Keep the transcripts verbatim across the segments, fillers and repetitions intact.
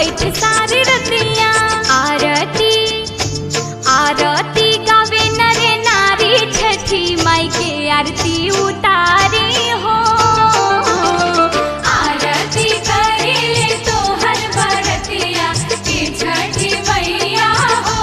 बैठ सारी रतिया। आरती आरती गावे नर नारी छठी माई के आरती उतारी हो। आरती करेले तोहर बरतिया के छठी मैया हो।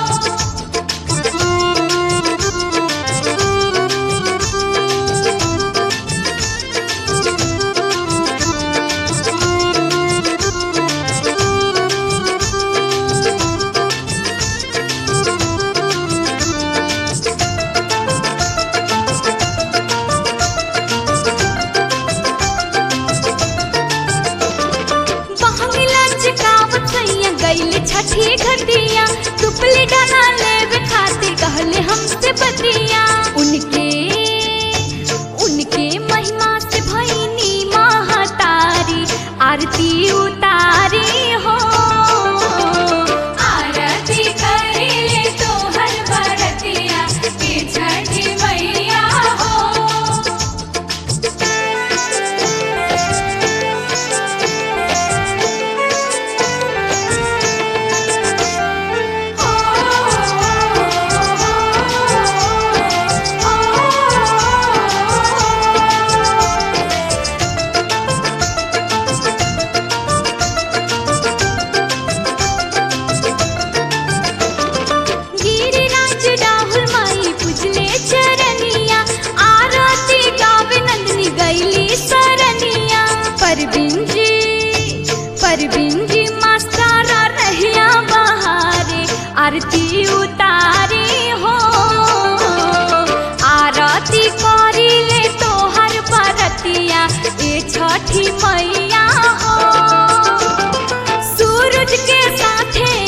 छठी घटिया टुपली डाला लेवे खातिर कहले हमसे बतिया। उनके उनके महिमा से भईनी महतारी आरती उतारी हो। आरती करेले तोहर बरतिया के छठी मैया हो। परबिंजी मास्टारा रहिया बहारे आरती उतारी हो। आरती करिले तोहर बरतिया ए छठी मैया हो। सूरज के साथे